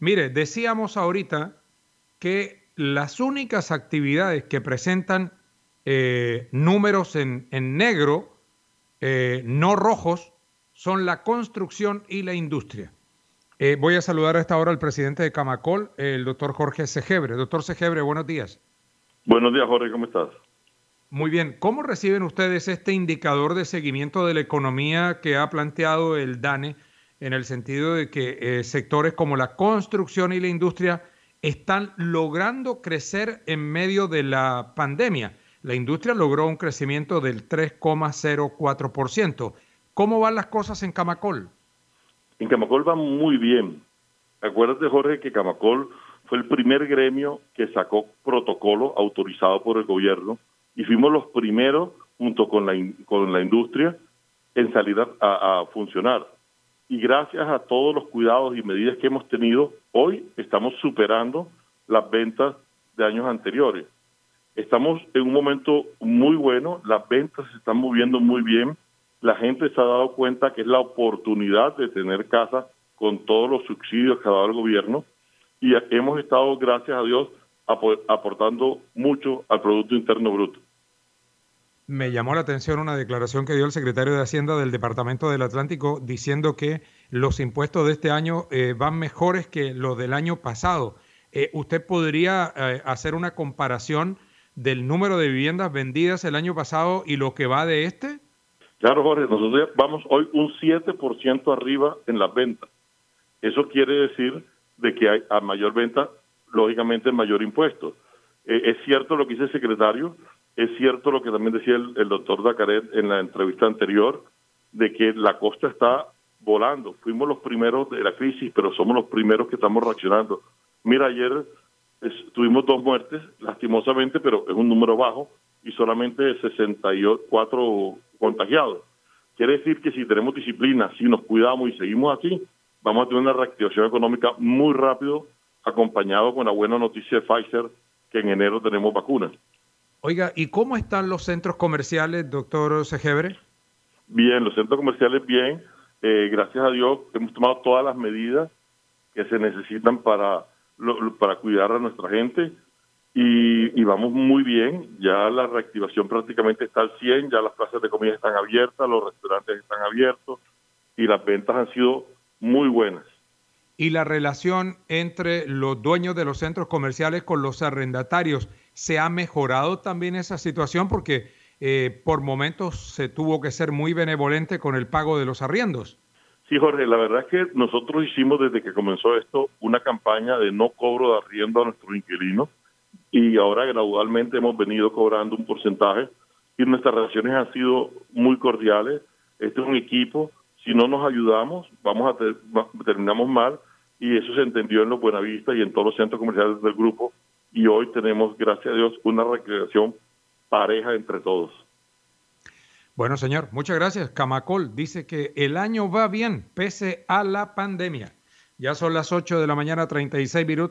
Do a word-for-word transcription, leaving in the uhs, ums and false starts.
Mire, decíamos ahorita que las únicas actividades que presentan eh, números en, en negro, eh, no rojos, son la construcción y la industria. Eh, voy a saludar a esta hora al presidente de Camacol, el doctor Jorge Segebre. Doctor Segebre, buenos días. Buenos días, Jorge, ¿cómo estás? Muy bien, ¿cómo reciben ustedes este indicador de seguimiento de la economía que ha planteado el DANE en el sentido de que eh, sectores como la construcción y la industria están logrando crecer en medio de la pandemia? La industria logró un crecimiento del tres coma cero cuatro por ciento. ¿Cómo van las cosas en Camacol? En Camacol va muy bien. Acuérdate, Jorge, que Camacol fue el primer gremio que sacó protocolo autorizado por el gobierno y fuimos los primeros, junto con la, con la industria, en salir a, a funcionar. Y gracias a todos los cuidados y medidas que hemos tenido, hoy estamos superando las ventas de años anteriores. Estamos en un momento muy bueno, las ventas se están moviendo muy bien, la gente se ha dado cuenta que es la oportunidad de tener casa con todos los subsidios que ha dado el gobierno y hemos estado, gracias a Dios, aportando mucho al Producto Interno Bruto. Me llamó la atención una declaración que dio el secretario de Hacienda del Departamento del Atlántico diciendo que los impuestos de este año eh, van mejores que los del año pasado. Eh, ¿Usted podría eh, hacer una comparación del número de viviendas vendidas el año pasado y lo que va de este? Claro, Jorge, nosotros vamos hoy un siete por ciento arriba en las ventas. Eso quiere decir de que hay a mayor venta, lógicamente mayor impuesto. Eh, es cierto lo que dice el secretario, es cierto lo que también decía el, el doctor Dacaret en la entrevista anterior, de que la costa está volando. Fuimos los primeros de la crisis, pero somos los primeros que estamos reaccionando. Mira, ayer es, tuvimos dos muertes, lastimosamente, pero es un número bajo, y solamente sesenta y cuatro contagiados. Quiere decir que si tenemos disciplina, si nos cuidamos y seguimos así, vamos a tener una reactivación económica muy rápido, acompañado con la buena noticia de Pfizer, que en enero tenemos vacunas. Oiga, ¿y cómo están los centros comerciales, doctor Segebre? Bien, los centros comerciales bien. Eh, gracias a Dios hemos tomado todas las medidas que se necesitan para, lo, para cuidar a nuestra gente y, y vamos muy bien. Ya la reactivación prácticamente está al cien, ya las plazas de comida están abiertas, los restaurantes están abiertos y las ventas han sido muy buenas. ¿Y la relación entre los dueños de los centros comerciales con los arrendatarios, se ha mejorado también esa situación? Porque eh, por momentos se tuvo que ser muy benevolente con el pago de los arriendos. Sí, Jorge, la verdad es que nosotros hicimos desde que comenzó esto una campaña de no cobro de arriendo a nuestros inquilinos y ahora gradualmente hemos venido cobrando un porcentaje y nuestras relaciones han sido muy cordiales. Este es un equipo. Si no nos ayudamos, vamos a ter terminamos mal, y eso se entendió en los Buenavista y en todos los centros comerciales del grupo, y hoy tenemos, gracias a Dios, una recreación pareja entre todos. Bueno, señor, muchas gracias. Camacol dice que el año va bien, pese a la pandemia. Ya son las ocho de la mañana, treinta y seis minutos.